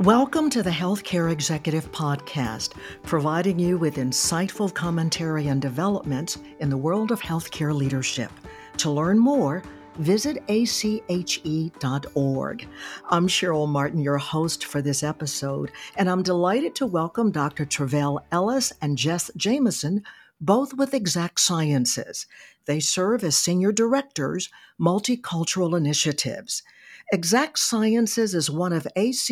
Welcome to the Healthcare Executive Podcast, providing you with insightful commentary and developments in the world of healthcare leadership. To learn more, visit ache.org. I'm Cheryl Martin, your host for this episode, and I'm delighted to welcome Dr. Travell Ellis and Jess Jameson, both with Exact Sciences. They serve as Senior Directors, Multicultural Initiatives. Exact Sciences is one of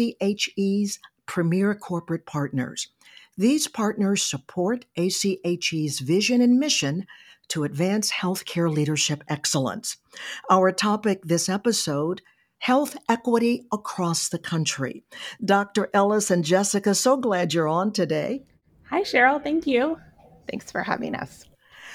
ACHE's premier corporate partners. These partners support ACHE's vision and mission to advance healthcare leadership excellence. Our topic this episode, health equity across the country. Dr. Ellis and Jessica, so glad you're on today. Hi, Cheryl. Thank you. Thanks for having us.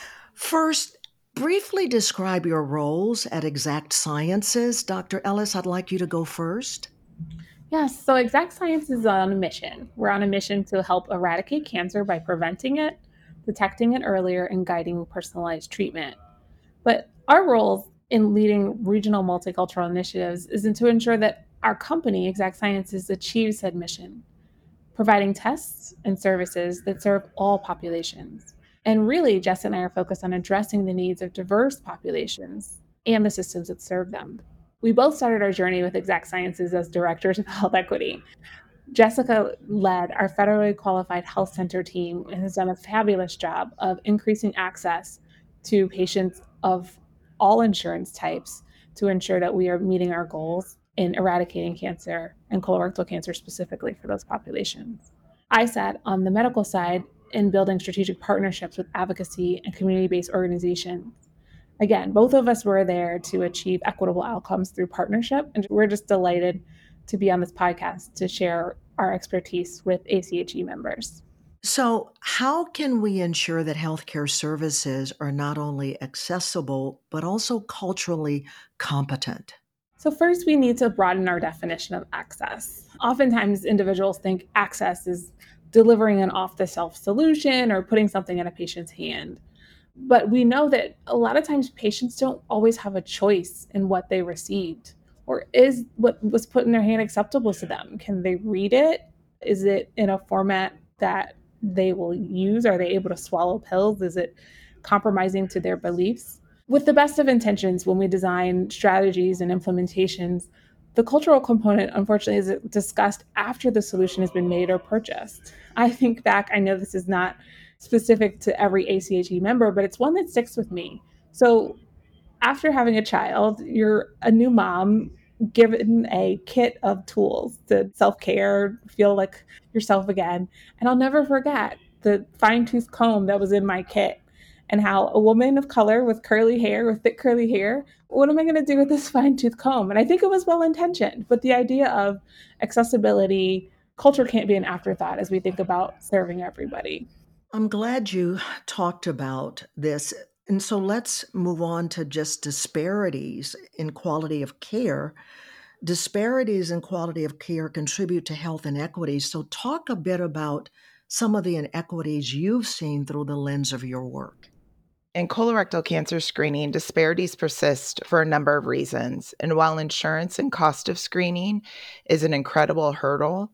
First, briefly describe your roles at Exact Sciences. Dr. Ellis, I'd like you to go first. Yes, so Exact Sciences is on a mission. We're on a mission to help eradicate cancer by preventing it, detecting it earlier, and guiding personalized treatment. But our roles in leading regional multicultural initiatives is to ensure that our company, Exact Sciences, achieves said mission, providing tests and services that serve all populations. And really, Jess and I are focused on addressing the needs of diverse populations and the systems that serve them. We both started our journey with Exact Sciences as directors of health equity. Jessica led our federally qualified health center team and has done a fabulous job of increasing access to patients of all insurance types to ensure that we are meeting our goals in eradicating cancer and colorectal cancer specifically for those populations. I sat on the medical side in building strategic partnerships with advocacy and community-based organizations. Again, both of us were there to achieve equitable outcomes through partnership, and we're just delighted to be on this podcast to share our expertise with ACHE members. So, how can we ensure that healthcare services are not only accessible, but also culturally competent? So first, we need to broaden our definition of access. Oftentimes, individuals think access is delivering an off-the-shelf solution or putting something in a patient's hand. But we know that a lot of times patients don't always have a choice in what they received. Or is what was put in their hand acceptable to them? Can they read it? Is it in a format that they will use? Are they able to swallow pills? Is it compromising to their beliefs? With the best of intentions, when we design strategies and implementations, the cultural component, unfortunately, is discussed after the solution has been made or purchased. I think back, I know this is not specific to every ACHE member, but it's one that sticks with me. So after having a child, you're a new mom given a kit of tools to self-care, feel like yourself again. And I'll never forget the fine-tooth comb that was in my kit and how a woman of color with curly hair, with thick curly hair, what am I going to do with this fine-tooth comb? And I think it was well-intentioned, but the idea of accessibility, culture can't be an afterthought as we think about serving everybody. I'm glad you talked about this. And so let's move on to just disparities in quality of care. Disparities in quality of care contribute to health inequities. So talk a bit about some of the inequities you've seen through the lens of your work. In colorectal cancer screening, disparities persist for a number of reasons. And while insurance and cost of screening is an incredible hurdle,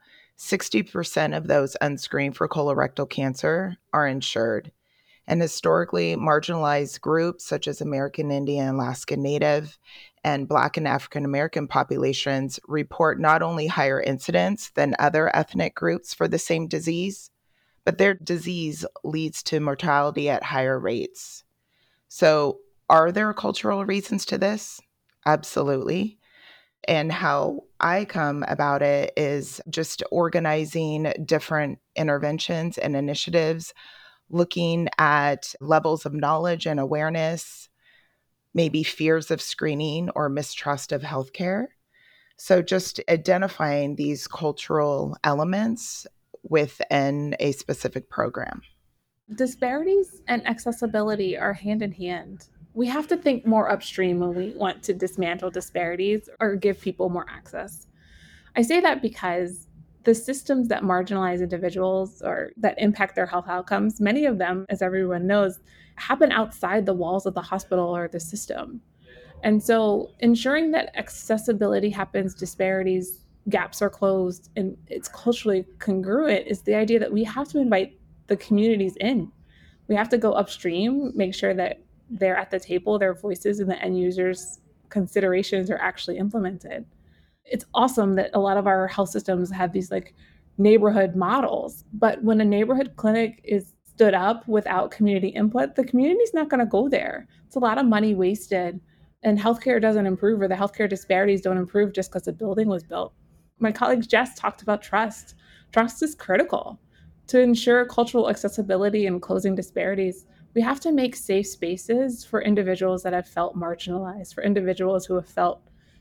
60% of those unscreened for colorectal cancer are insured. And historically, marginalized groups such as American Indian, Alaska Native, and Black and African American populations report not only higher incidence than other ethnic groups for the same disease, but their disease leads to mortality at higher rates. So, are there cultural reasons to this? Absolutely. And how I come about it is just organizing different interventions and initiatives, looking at levels of knowledge and awareness, maybe fears of screening or mistrust of healthcare. So just identifying these cultural elements within a specific program. Disparities and accessibility are hand in hand. We have to think more upstream when we want to dismantle disparities or give people more access. I say that because the systems that marginalize individuals or that impact their health outcomes, many of them, as everyone knows, happen outside the walls of the hospital or the system. And so ensuring that accessibility happens, disparities gaps are closed and it's culturally congruent is the idea that we have to invite the communities in. We have to go upstream, make sure that they're at the table, their voices and the end users' considerations are actually implemented. It's awesome that a lot of our health systems have these like neighborhood models, but when a neighborhood clinic is stood up without community input, the community's not going to go there. It's a lot of money wasted, and healthcare doesn't improve, or the healthcare disparities don't improve just because a building was built. My colleague Jess talked about trust. Trust is critical to ensure cultural accessibility and closing disparities. We have to make safe spaces for individuals that have felt marginalized, for individuals who have felt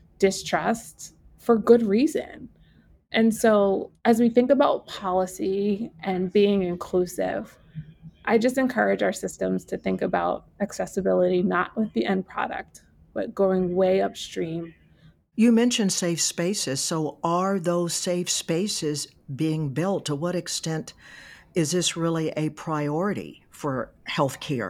distrust for good reason. And so, as we think about policy and being inclusive, I just encourage our systems to think about accessibility not with the end product, but going way upstream. You mentioned safe spaces. So, are those safe spaces being built? To what extent is this really a priority for healthcare?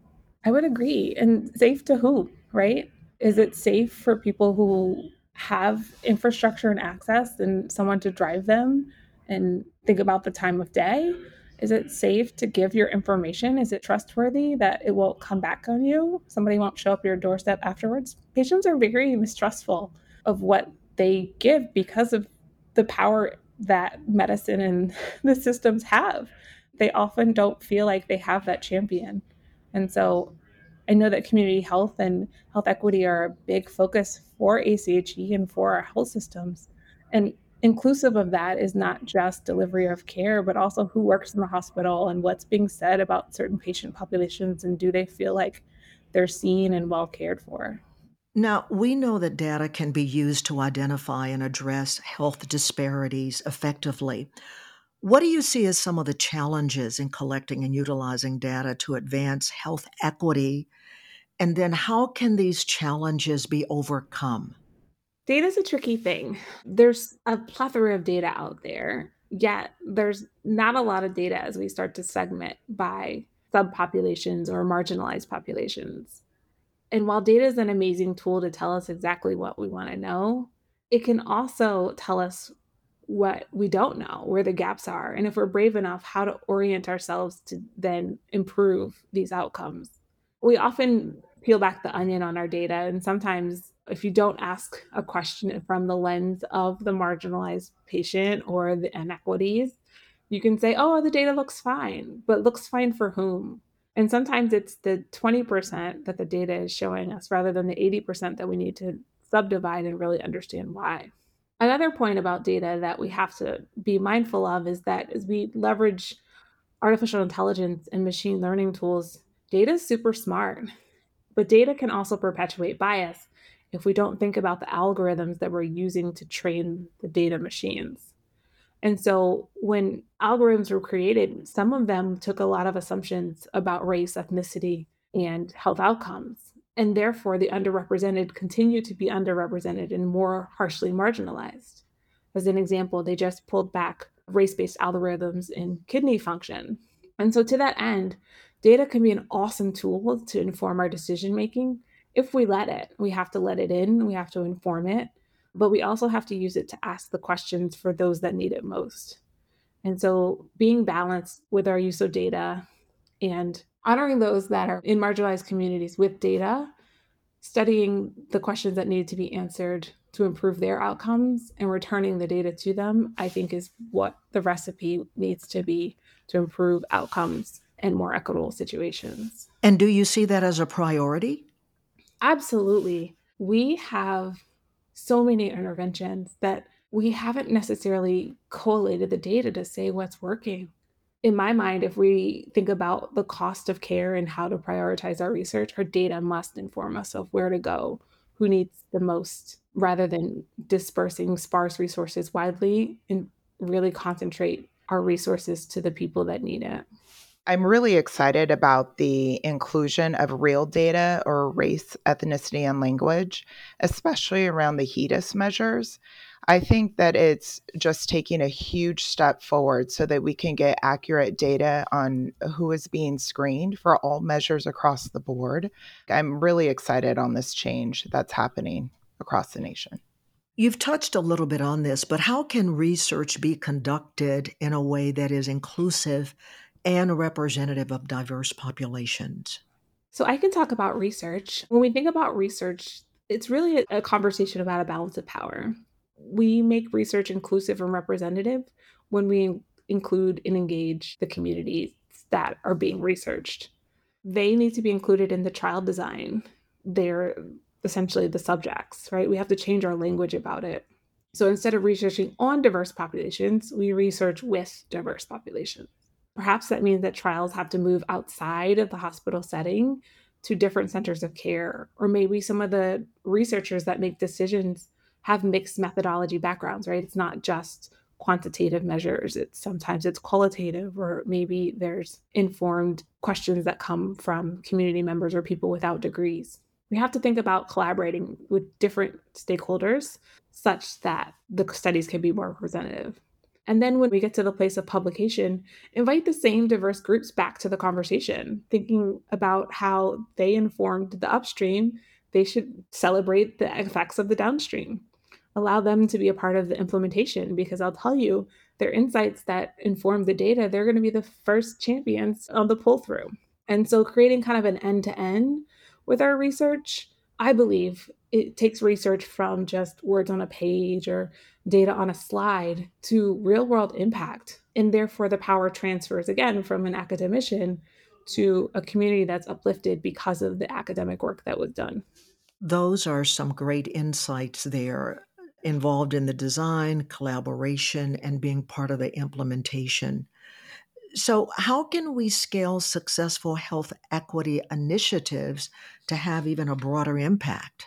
I would agree. And safe to who, right? Is it safe for people who have infrastructure and access and someone to drive them and think about the time of day? Is it safe to give your information? Is it trustworthy that it won't come back on you? Somebody won't show up at your doorstep afterwards? Patients are very mistrustful of what they give because of the power that medicine and the systems have. They often don't feel like they have that champion. And so I know that community health and health equity are a big focus for ACHE and for our health systems. And inclusive of that is not just delivery of care, but also who works in the hospital and what's being said about certain patient populations and do they feel like they're seen and well cared for. Now, we know that data can be used to identify and address health disparities effectively. What do you see as some of the challenges in collecting and utilizing data to advance health equity? And then how can these challenges be overcome? Data is a tricky thing. There's a plethora of data out there, yet there's not a lot of data as we start to segment by subpopulations or marginalized populations. And while data is an amazing tool to tell us exactly what we want to know, it can also tell us what we don't know, where the gaps are, and if we're brave enough, how to orient ourselves to then improve these outcomes. We often peel back the onion on our data, and sometimes if you don't ask a question from the lens of the marginalized patient or the inequities, you can say, oh, the data looks fine, but looks fine for whom? And sometimes it's the 20% that the data is showing us rather than the 80% that we need to subdivide and really understand why. Another point about data that we have to be mindful of is that as we leverage artificial intelligence and machine learning tools, data is super smart, but data can also perpetuate bias if we don't think about the algorithms that we're using to train the data machines. And so when algorithms were created, some of them took a lot of assumptions about race, ethnicity, and health outcomes. And therefore, the underrepresented continue to be underrepresented and more harshly marginalized. As an example, they just pulled back race based algorithms in kidney function. And so, to that end, data can be an awesome tool to inform our decision making if we let it. We have to let it in, we have to inform it, but we also have to use it to ask the questions for those that need it most. And so being balanced with our use of data and honoring those that are in marginalized communities with data, studying the questions that need to be answered to improve their outcomes and returning the data to them, I think is what the recipe needs to be to improve outcomes and more equitable situations. And do you see that as a priority? Absolutely. We have so many interventions that we haven't necessarily collated the data to say what's working. In my mind, if we think about the cost of care and how to prioritize our research, our data must inform us of where to go, who needs the most, rather than dispersing sparse resources widely and really concentrate our resources to the people that need it. I'm really excited about the inclusion of real data or race, ethnicity, and language, especially around the HEDIS measures. I think that it's just taking a huge step forward so that we can get accurate data on who is being screened for all measures across the board. I'm really excited on this change that's happening across the nation. You've touched a little bit on this, but how can research be conducted in a way that is inclusive and representative of diverse populations? So I can talk about research. When we think about research, it's really a conversation about a balance of power. We make research inclusive and representative when we include and engage the communities that are being researched. They need to be included in the trial design. They're essentially the subjects, right? We have to change our language about it. So instead of researching on diverse populations, we research with diverse populations. Perhaps that means that trials have to move outside of the hospital setting to different centers of care, or maybe some of the researchers that make decisions have mixed methodology backgrounds, right? It's not just quantitative measures. Sometimes it's qualitative, or maybe there's informed questions that come from community members or people without degrees. We have to think about collaborating with different stakeholders such that the studies can be more representative. And then when we get to the place of publication, invite the same diverse groups back to the conversation, thinking about how they informed the upstream. They should celebrate the effects of the downstream. Allow them to be a part of the implementation, because I'll tell you, their insights that inform the data, they're going to be the first champions of the pull through. And so creating kind of an end to end with our research, I believe it takes research from just words on a page or data on a slide to real world impact. And therefore, the power transfers again from an academician to a community that's uplifted because of the academic work that was done. Those are some great insights there involved in the design, collaboration, and being part of the implementation. So, how can we scale successful health equity initiatives to have even a broader impact?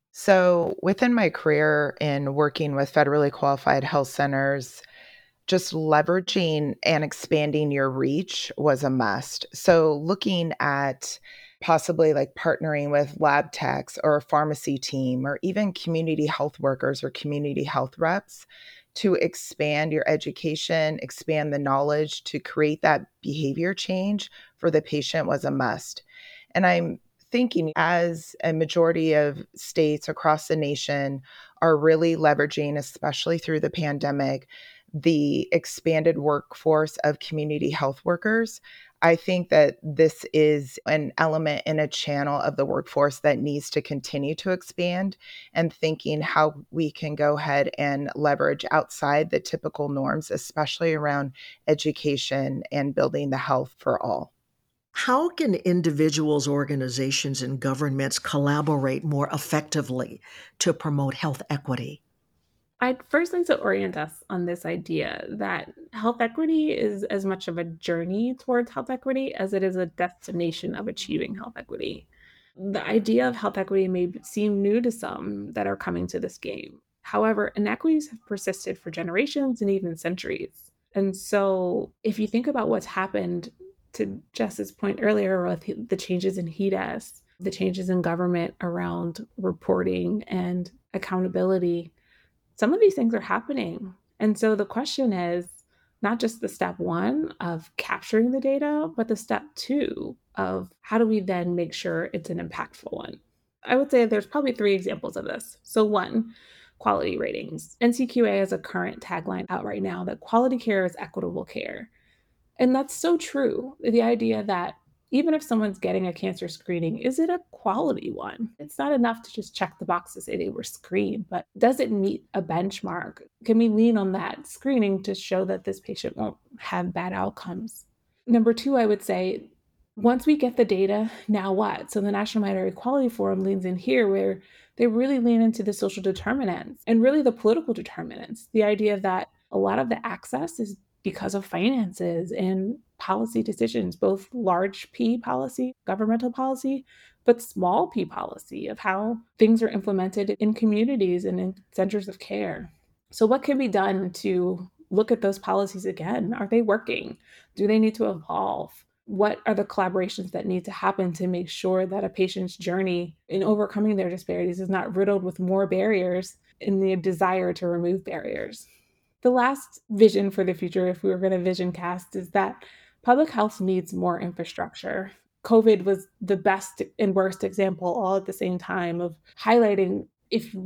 So, within my career in working with federally qualified health centers, just leveraging and expanding your reach was a must. So, looking at possibly like partnering with lab techs or a pharmacy team or even community health workers or community health reps to expand your education, expand the knowledge to create that behavior change for the patient was a must. And I'm thinking as a majority of states across the nation are really leveraging, especially through the pandemic, the expanded workforce of community health workers. I think that this is an element in a channel of the workforce that needs to continue to expand, and thinking how we can go ahead and leverage outside the typical norms, especially around education and building the health for all. How can individuals, organizations, and governments collaborate more effectively to promote health equity? I'd first like to orient us on this idea that health equity is as much of a journey towards health equity as it is a destination of achieving health equity. The idea of health equity may seem new to some that are coming to this game. However, inequities have persisted for generations and even centuries. And so, if you think about what's happened, to Jess's point earlier with the changes in HEDIS, the changes in government around reporting and accountability, some of these things are happening. And so the question is not just the step one of capturing the data, but the step two of how do we then make sure it's an impactful one? I would say there's probably three examples of this. So, one, quality ratings. NCQA has a current tagline out right now that quality care is equitable care. And that's so true. The idea that even if someone's getting a cancer screening, is it a quality one? It's not enough to just check the box to say they were screened, but does it meet a benchmark? Can we lean on that screening to show that this patient won't have bad outcomes? Number two, I would say, once we get the data, now what? So the National Minority Quality Forum leans in here where they really lean into the social determinants and really the political determinants. The idea that a lot of the access is because of finances and policy decisions, both large P policy, governmental policy, but small p policy of how things are implemented in communities and in centers of care. So, what can be done to look at those policies again? Are they working? Do they need to evolve? What are the collaborations that need to happen to make sure that a patient's journey in overcoming their disparities is not riddled with more barriers in the desire to remove barriers? The last vision for the future, if we were going to vision cast, is that public health needs more infrastructure. COVID was the best and worst example all at the same time of highlighting if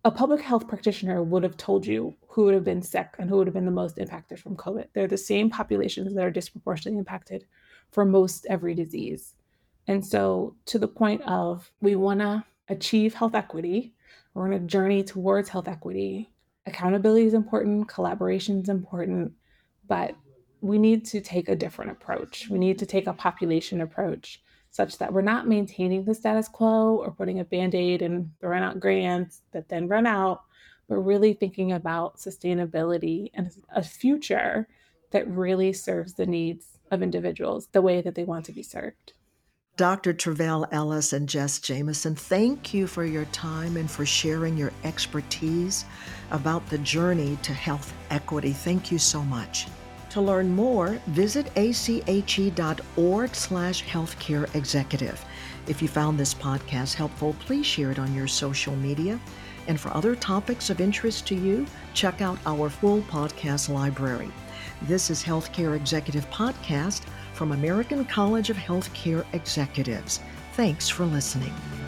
A public health practitioner would have told you who would have been sick and who would have been the most impacted from COVID. They're the same populations that are disproportionately impacted for most every disease. And so, to the point of we want to achieve health equity, we're on a journey towards health equity. Accountability is important, collaboration is important, but we need to take a different approach. We need to take a population approach such that we're not maintaining the status quo or putting a Band-Aid and throwing out grants that then run out, but really thinking about sustainability and a future that really serves the needs of individuals the way that they want to be served. Dr. Travell Ellis and Jess Jamieson, thank you for your time and for sharing your expertise about the journey to health equity. Thank you so much. To learn more, visit ache.org/healthcareexecutive. If you found this podcast helpful, please share it on your social media. And for other topics of interest to you, check out our full podcast library. This is Healthcare Executive Podcast from American College of Healthcare Executives. Thanks for listening.